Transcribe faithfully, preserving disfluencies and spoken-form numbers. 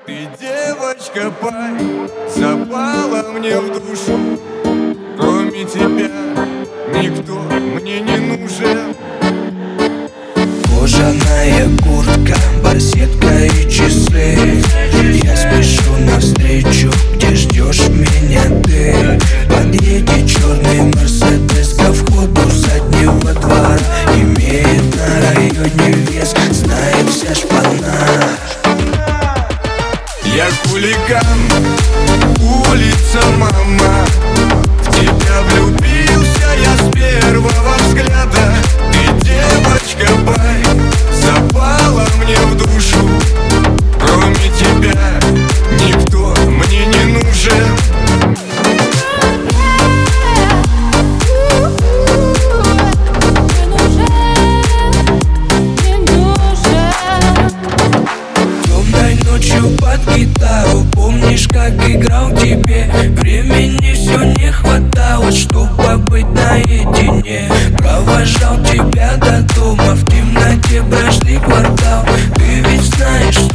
Ты, девочка, пай, запала мне в душу. Кроме тебя никто мне не нужен. Кожаная куртка, барсетка и часы. Я спешу навстречу, где ждешь меня ты. Подъедет черный мерседес ко входу заднего двора. Имеет на районе вес, знает вся шпана. Я хулиган, улица, мама. В тебя влюбился я с первого взгляда. Ты, девочка, бай, запала мне в душу. Кроме тебя никто мне не нужен. Ночью под гитару, помнишь, как играл тебе? Времени все не хватало, чтоб побыть наедине. Провожал тебя до дома, в темноте прошли квартал. Ты ведь знаешь,